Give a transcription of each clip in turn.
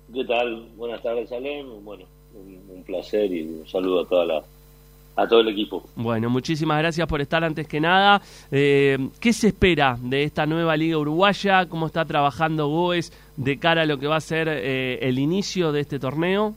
¿Qué tal? Buenas tardes, Alem. Bueno, un placer y un saludo a todo el equipo. Bueno, muchísimas gracias por estar antes que nada. ¿Qué se espera de esta nueva Liga Uruguaya? ¿Cómo está trabajando Goes de cara a lo que va a ser el inicio de este torneo?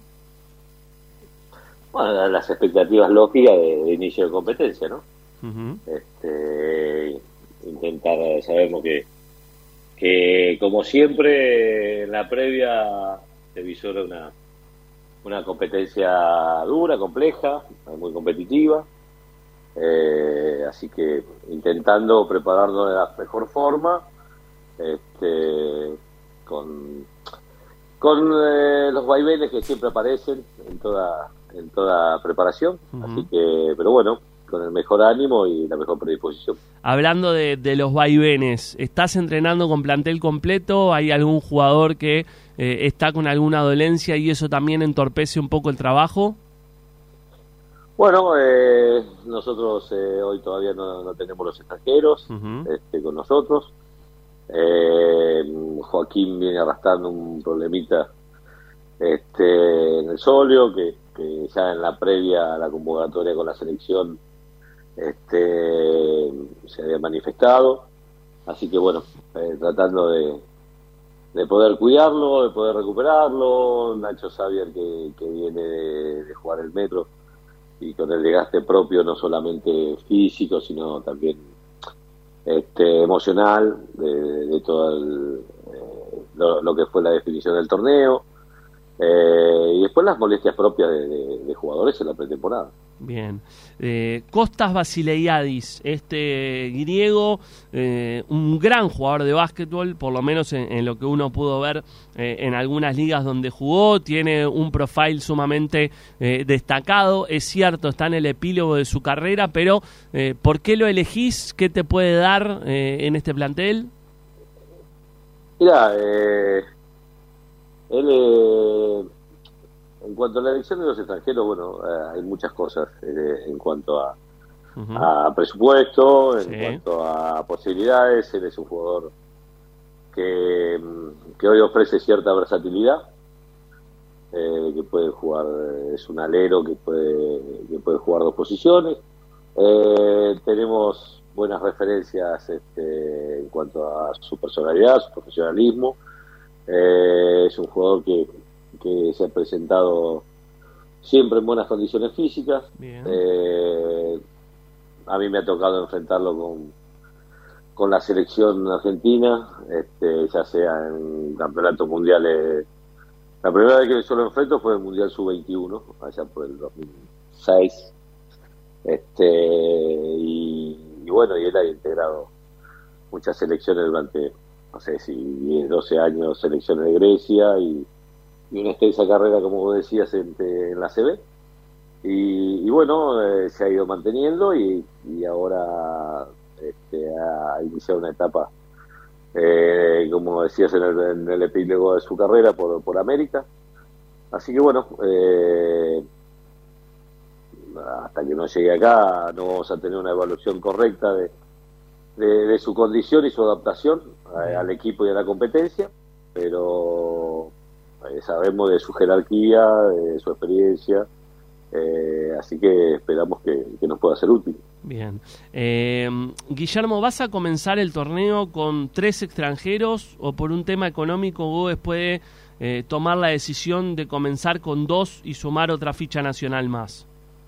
Bueno, las expectativas lógicas de inicio de competencia, ¿no? Uh-huh. Intentar, sabemos que como siempre en la previa se visora una competencia dura, compleja, muy competitiva, así que intentando prepararnos de la mejor forma, con los vaivenes que siempre aparecen en toda preparación, Uh-huh. Así que, pero bueno, con el mejor ánimo y la mejor predisposición. Hablando de los vaivenes, ¿estás entrenando con plantel completo? ¿Hay algún jugador que está con alguna dolencia y eso también entorpece un poco el trabajo? Bueno, nosotros hoy todavía no tenemos los extranjeros Uh-huh. con nosotros. Joaquín viene arrastrando un problemita en el sóleo, que ya en la previa a la convocatoria con la selección se había manifestado. Así que bueno, tratando de poder cuidarlo, de poder recuperarlo. Nacho Xavier, que viene de jugar el Metro y con el desgaste propio, no solamente físico, sino también emocional, de todo lo que fue la definición del torneo, y después las molestias propias de jugadores en la pretemporada. Bien. Kostas Vasileiadis, griego, un gran jugador de básquetbol, por lo menos en lo que uno pudo ver en algunas ligas donde jugó, tiene un profile sumamente destacado, es cierto, está en el epílogo de su carrera, pero ¿por qué lo elegís? ¿Qué te puede dar en este plantel? Mira, él... En cuanto a la elección de los extranjeros, bueno, hay muchas cosas en cuanto Uh-huh. a presupuesto, en Sí. cuanto a posibilidades. Él es un jugador que hoy ofrece cierta versatilidad, que puede jugar, es un alero que puede jugar dos posiciones. Tenemos buenas referencias en cuanto a su personalidad, su profesionalismo. Es un jugador que se ha presentado siempre en buenas condiciones físicas. Bien. A mí me ha tocado enfrentarlo con la selección argentina, ya sea en campeonatos mundiales. La primera vez que yo lo enfrento fue en el Mundial Sub-21, allá por el 2006. Y bueno, y él ha integrado muchas selecciones durante, no sé si 10, 12 años, selecciones de Grecia y una extensa carrera, como vos decías, en la CB. Y bueno, se ha ido manteniendo y ahora ha iniciado una etapa, como decías, en el epílogo de su carrera por América. Así que bueno, hasta que no llegue acá no vamos a tener una evaluación correcta de su condición y su adaptación al equipo y a la competencia, pero sabemos de su jerarquía, de su experiencia, así que esperamos que nos pueda ser útil. Bien. Guillermo, ¿vas a comenzar el torneo con 3 extranjeros o por un tema económico Goes puede tomar la decisión de comenzar con 2 y sumar otra ficha nacional más?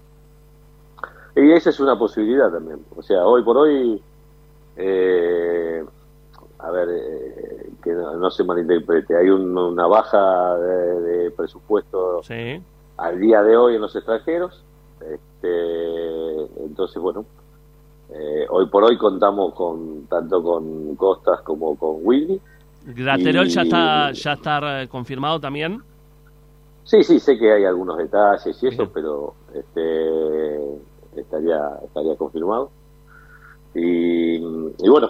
Y esa es una posibilidad también. O sea, hoy por hoy, que no se malinterprete, hay una baja de presupuesto, Sí. Al día de hoy en los extranjeros. Entonces, bueno, hoy por hoy contamos tanto con Kostas como con Willy. ¿Graterol ya está confirmado también? Sí, sé que hay algunos detalles y eso, Bien. pero estaría confirmado. Y bueno,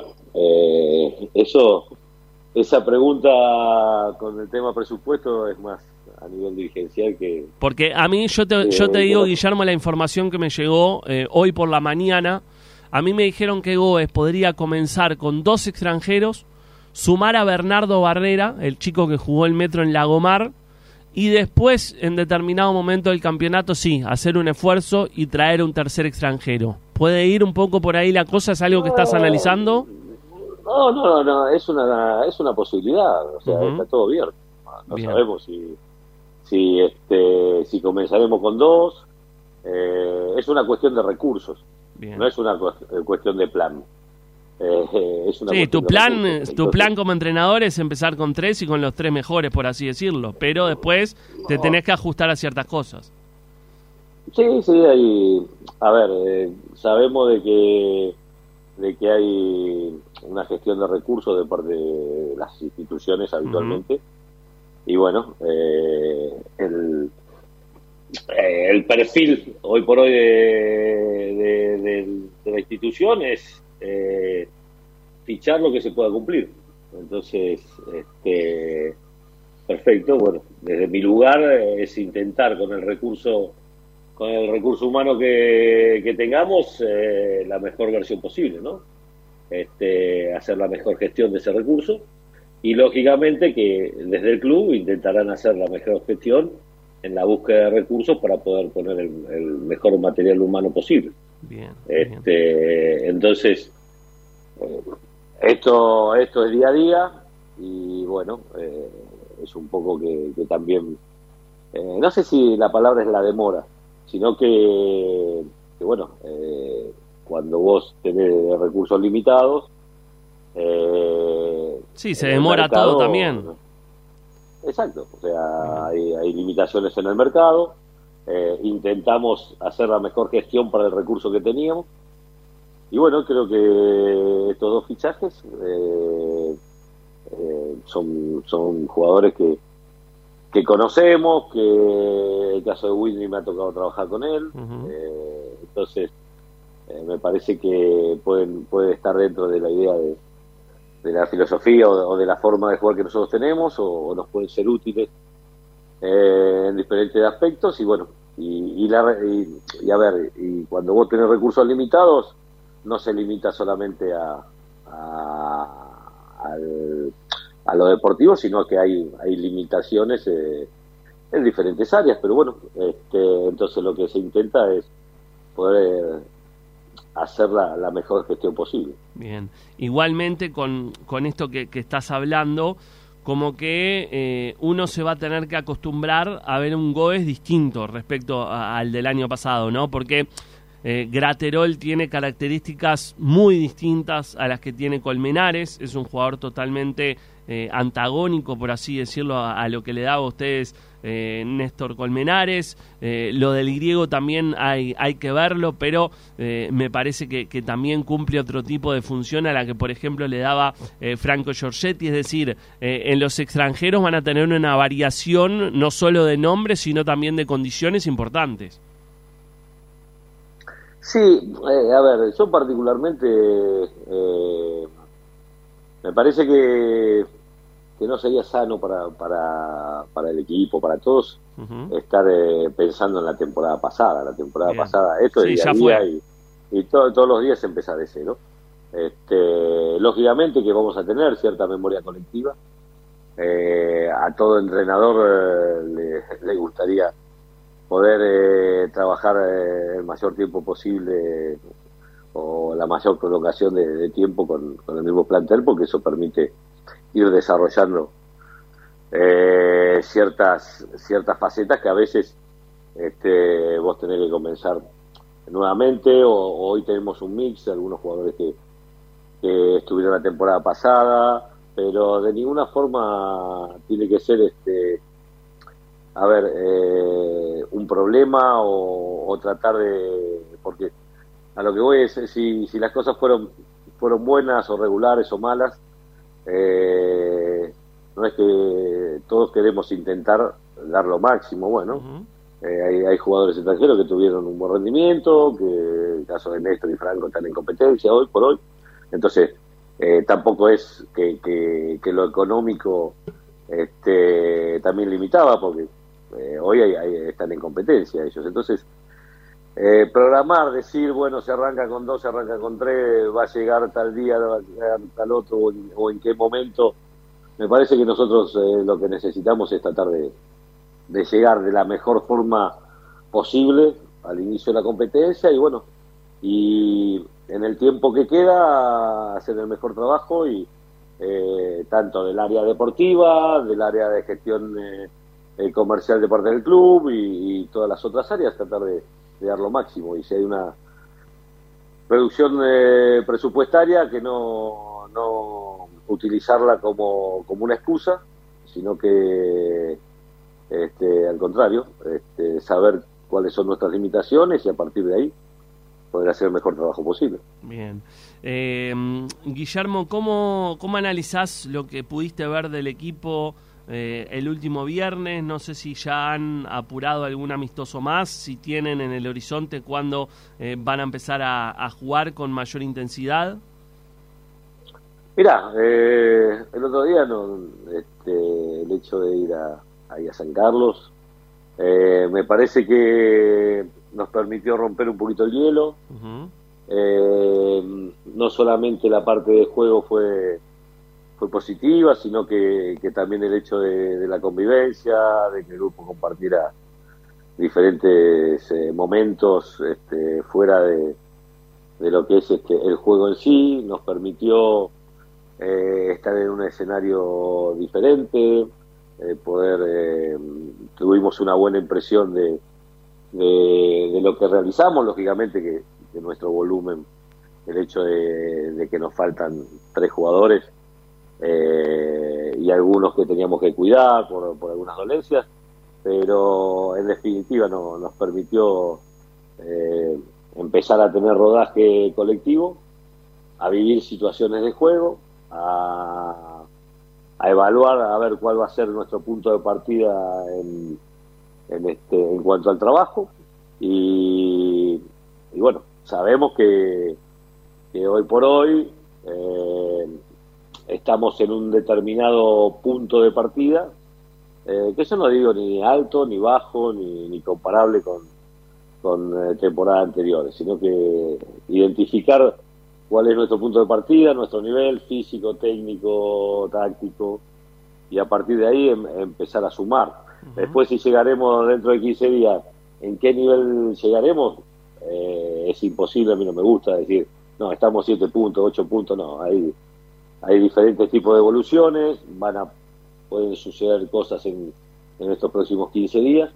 esa pregunta con el tema presupuesto es más a nivel dirigencial que... Porque a mí, yo te digo, bueno. Guillermo, la información que me llegó hoy por la mañana, a mí me dijeron que Goes podría comenzar con 2 extranjeros, sumar a Bernardo Barrera, el chico que jugó el Metro en Lagomar, y después, en determinado momento del campeonato, sí, hacer un esfuerzo y traer un tercer extranjero. ¿Puede ir un poco por ahí la cosa? ¿Es algo que estás analizando? No, es una posibilidad, o sea, está todo bien. No Bien. sabemos si comenzaremos con 2. Es una cuestión de recursos. Bien. No es una cuestión de plan. Es una Sí, cuestión tu de plan, recursos. tu plan como entrenador es empezar con 3 y con los 3 mejores, por así decirlo, pero después te tenés que ajustar a ciertas cosas. Sí, a ver, sabemos de que hay una gestión de recursos de parte de las instituciones habitualmente, y bueno, el perfil hoy por hoy de la institución es fichar lo que se pueda cumplir. Entonces, perfecto, bueno, desde mi lugar es intentar con el recurso humano que tengamos la mejor versión posible, ¿no? Hacer la mejor gestión de ese recurso, y lógicamente que desde el club intentarán hacer la mejor gestión en la búsqueda de recursos para poder poner el mejor material humano posible. Bien. Entonces, esto es día a día, y bueno, es un poco que también, no sé si la palabra es la demora, sino que bueno, cuando vos tenés recursos limitados, sí, se demora mercado, todo también. Exacto, o sea, hay limitaciones en el mercado. Intentamos hacer la mejor gestión para el recurso que teníamos, y bueno, creo que estos 2 fichajes son jugadores que conocemos, que el caso de Whitney me ha tocado trabajar con él, entonces me parece que puede estar dentro de la idea de la filosofía o de la forma de jugar que nosotros tenemos, o nos pueden ser útiles en diferentes aspectos. Y bueno, y a ver, y cuando vos tenés recursos limitados, no se limita solamente a lo deportivo, sino que hay limitaciones en diferentes áreas, pero bueno, entonces lo que se intenta es poder hacer la mejor gestión posible. Bien, igualmente con esto que estás hablando, como que uno se va a tener que acostumbrar a ver un Goes distinto respecto al del año pasado, ¿no? Porque Graterol tiene características muy distintas a las que tiene Colmenares. Es un jugador totalmente antagónico, por así decirlo, a lo que le daba a ustedes Néstor Colmenares. Lo del griego también hay que verlo, pero me parece que también cumple otro tipo de función a la que, por ejemplo, le daba Franco Giorgetti. Es decir, en los extranjeros van a tener una variación no solo de nombres, sino también de condiciones importantes. Sí, a ver, yo particularmente me parece que no sería sano para el equipo, para todos, estar pensando en la temporada pasada. La temporada Bien. pasada, esto Sí, es día a día, y todos los días empieza de cero. Lógicamente que vamos a tener cierta memoria colectiva. A todo entrenador le gustaría poder trabajar el mayor tiempo posible, o la mayor prolongación de tiempo con el mismo plantel, porque eso permite ir desarrollando ciertas facetas que a veces vos tenés que comenzar nuevamente, o hoy tenemos un mix de algunos jugadores que estuvieron la temporada pasada, pero de ninguna forma tiene que ser un problema, o tratar de, porque a lo que voy es, si las cosas fueron buenas o regulares o malas, no es que todos queremos intentar dar lo máximo. Bueno, hay jugadores extranjeros que tuvieron un buen rendimiento, que el caso de Néstor y Franco están en competencia hoy por hoy, entonces tampoco es que lo económico también limitaba, porque hoy están en competencia ellos. Entonces, programar, decir, bueno, se arranca con 2, se arranca con 3, va a llegar tal día, va a llegar tal otro, o en qué momento, me parece que nosotros lo que necesitamos es tratar de llegar de la mejor forma posible al inicio de la competencia y bueno, y en el tiempo que queda hacer el mejor trabajo y tanto del área deportiva, del área de gestión comercial de parte del club y todas las otras áreas, tratar de dar lo máximo. Y si hay una reducción presupuestaria, que no utilizarla como una excusa, sino que al contrario, saber cuáles son nuestras limitaciones y a partir de ahí poder hacer el mejor trabajo posible. Bien. Guillermo, ¿cómo analizás lo que pudiste ver del equipo el último viernes? No sé si ya han apurado algún amistoso más, si tienen en el horizonte cuándo van a empezar a jugar con mayor intensidad. Mirá, el otro día el hecho de ir ahí a San Carlos me parece que nos permitió romper un poquito el hielo. Uh-huh. No solamente la parte de juego fue positiva, sino que también el hecho de la convivencia, de que el grupo compartiera diferentes momentos fuera de lo que es el juego en sí, nos permitió estar en un escenario diferente, tuvimos una buena impresión de lo que realizamos, lógicamente que nuestro volumen, el hecho de que nos faltan 3 jugadores y algunos que teníamos que cuidar por algunas dolencias, pero en definitiva nos permitió empezar a tener rodaje colectivo, a vivir situaciones de juego, a evaluar, a ver cuál va a ser nuestro punto de partida en cuanto al trabajo y bueno, sabemos que hoy por hoy estamos en un determinado punto de partida, que yo no digo ni alto, ni bajo, ni comparable con temporadas anteriores, sino que identificar cuál es nuestro punto de partida, nuestro nivel físico, técnico, táctico, y a partir de ahí empezar a sumar. Uh-huh. Después, si llegaremos dentro de 15 días, ¿en qué nivel llegaremos? Es imposible, a mí no me gusta decir, no, estamos 7 puntos, 8 puntos, no, hay diferentes tipos de evoluciones, pueden suceder cosas en estos próximos 15 días.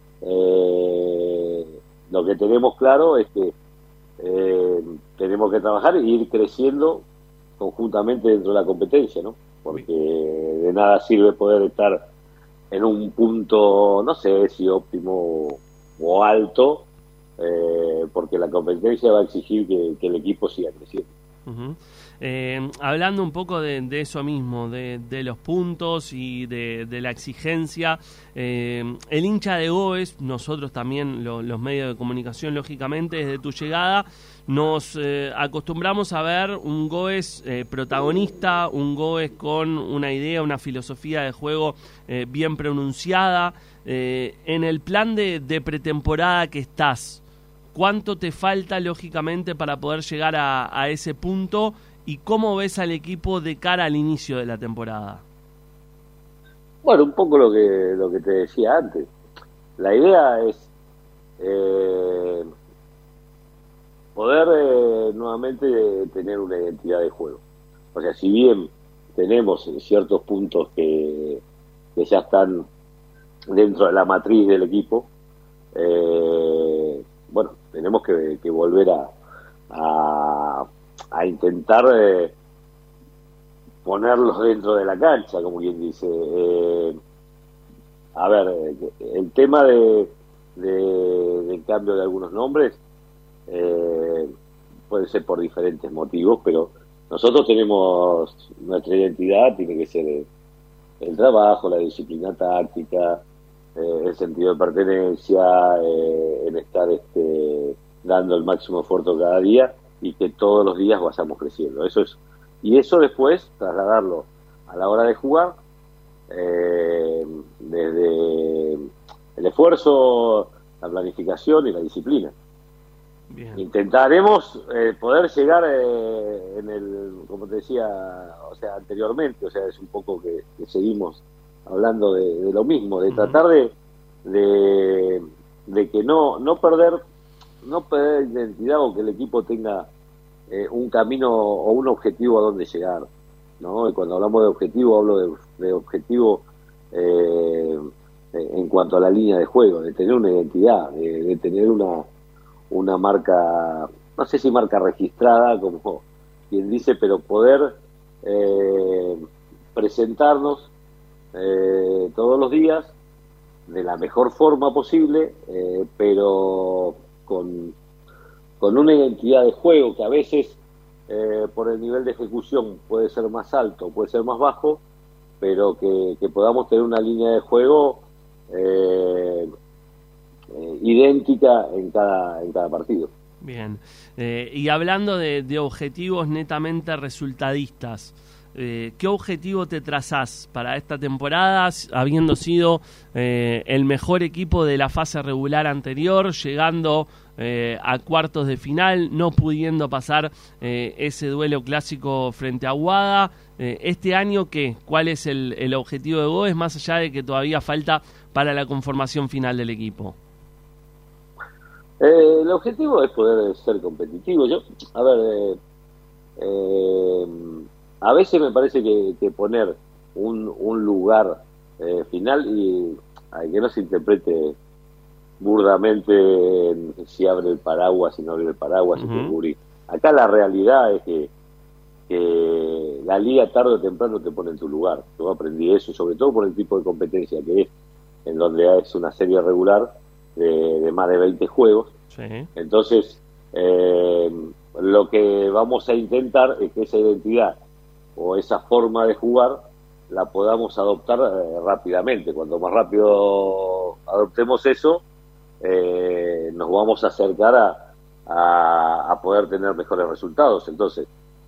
Lo que tenemos claro es que tenemos que trabajar e ir creciendo conjuntamente dentro de la competencia, ¿no? Porque de nada sirve poder estar en un punto, no sé si óptimo o alto, porque la competencia va a exigir que el equipo siga creciendo. Uh-huh. Hablando un poco de eso mismo, de los puntos y de la exigencia, el hincha de Goes, nosotros también los medios de comunicación, lógicamente, desde tu llegada, nos acostumbramos a ver un Goes protagonista, un Goes con una idea, una filosofía de juego bien pronunciada. En el plan de pretemporada que estás, ¿cuánto te falta, lógicamente, para poder llegar a ese punto? ¿Y cómo ves al equipo de cara al inicio de la temporada? Bueno, un poco lo que te decía antes. La idea es poder nuevamente tener una identidad de juego. O sea, si bien tenemos ciertos puntos que ya están dentro de la matriz del equipo, bueno, tenemos que volver a intentar ponerlos dentro de la cancha, como quien dice. A ver, el tema del cambio de algunos nombres puede ser por diferentes motivos, pero nosotros tenemos nuestra identidad, tiene que ser el trabajo, la disciplina táctica, el sentido de pertenencia, el estar dando el máximo esfuerzo cada día y que todos los días vayamos creciendo. Y eso después trasladarlo a la hora de jugar, desde el esfuerzo, la planificación y la disciplina. Bien. Intentaremos poder llegar como te decía, o sea, anteriormente, o sea, es un poco que seguimos hablando de lo mismo, de tratar de que no perder identidad, o que el equipo tenga un camino o un objetivo a donde llegar, ¿no? Y cuando hablamos de objetivo, hablo de objetivo en cuanto a la línea de juego, de tener una identidad, de tener una marca, no sé si marca registrada, como quien dice, pero poder presentarnos todos los días de la mejor forma posible, pero con una identidad de juego que a veces por el nivel de ejecución puede ser más alto, puede ser más bajo, pero que podamos tener una línea de juego idéntica en cada partido. Bien, y hablando de objetivos netamente resultadistas, ¿qué objetivo te trazás para esta temporada, habiendo sido el mejor equipo de la fase regular anterior, llegando a cuartos de final, no pudiendo pasar ese duelo clásico frente a Aguada? Este año, ¿cuál es el objetivo de Gómez, más allá de que todavía falta para la conformación final del equipo? El objetivo es poder ser competitivo. A veces me parece que poner un lugar final, y que no se interprete burdamente si abre el paraguas, si no abre el paraguas, si te cubrir. Acá la realidad es que la liga tarde o temprano te pone en tu lugar. Yo aprendí eso, sobre todo por el tipo de competencia que es, en donde es una serie regular de más de 20 juegos. Sí. Entonces, lo que vamos a intentar es que esa identidad o esa forma de jugar la podamos adoptar rápidamente. Cuanto más rápido adoptemos eso, nos vamos a acercar a poder tener mejores resultados. Entonces,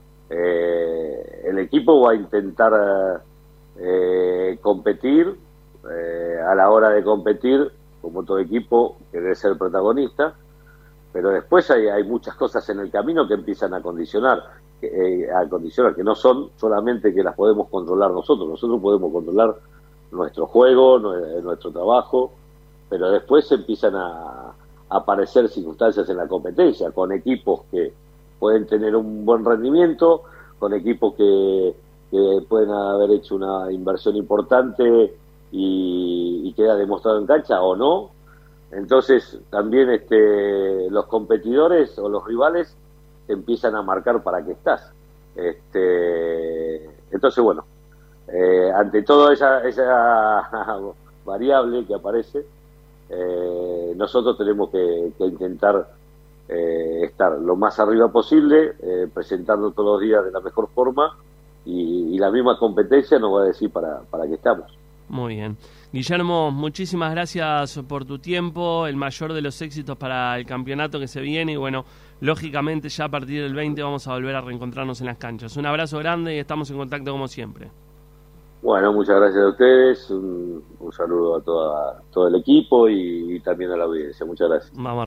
el equipo va a intentar competir, a la hora de competir, como todo equipo que debe ser protagonista, pero después hay muchas cosas en el camino que empiezan a condicionar, que no son solamente que las podemos controlar nosotros podemos controlar nuestro juego, nuestro trabajo, pero después empiezan a aparecer circunstancias en la competencia, con equipos que pueden tener un buen rendimiento, con equipos que pueden haber hecho una inversión importante y queda demostrado en cancha o no. Entonces también los competidores o los rivales empiezan a marcar para qué estás. Entonces, bueno, ante toda esa variable que aparece, nosotros tenemos que intentar estar lo más arriba posible, presentarnos todos los días de la mejor forma, y la misma competencia nos va a decir para qué estamos. Muy bien. Guillermo, muchísimas gracias por tu tiempo, el mayor de los éxitos para el campeonato que se viene, y bueno, lógicamente ya a partir del 20 vamos a volver a reencontrarnos en las canchas. Un abrazo grande y estamos en contacto como siempre. Bueno, muchas gracias a ustedes, un saludo a todo el equipo y también a la audiencia. Muchas gracias. Vamos.